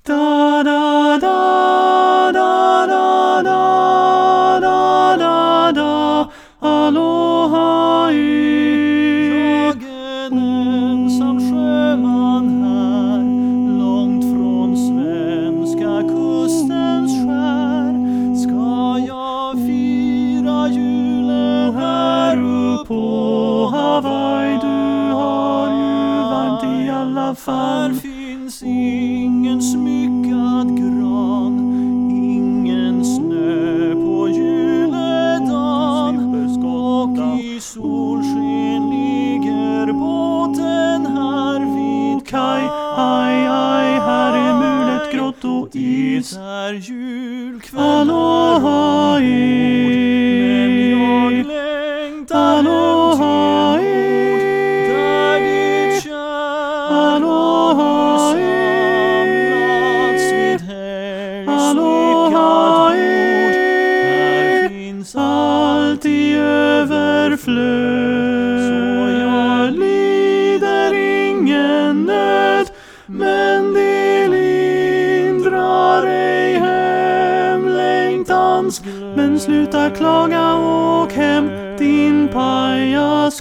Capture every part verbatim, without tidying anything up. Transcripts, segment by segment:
Da da da da da da da da da. Aloha i. Jag en ensam sjöman här, långt från svenska kustens skär. Ska jag fira julen här upp på Hawaii? Du har ju varmt i alla fall. Här finns ingen smyckad gran, ingen snö på juledagen. Och i solsken ligger båten här vid kaj. Aj, aj, här är mulet, grått och is. Det är julkväll. Aloha i. Men jag längtar Aloha hem till ord där ditt kärr Aloha har i. samlats vid helgsmyckad Aloha bord. i. Här finns Allt i överflöd. Så jag lider ingen nöd, men det lindrar ej hemlängtans glöd. Men sluta klaga, åk hem, din pajas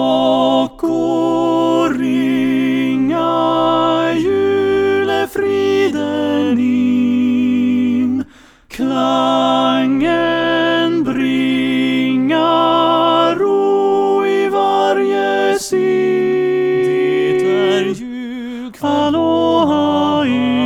klockor ringa julefriden in. Klangen bringar ro i varje sin. det är julkväll. Aloha i.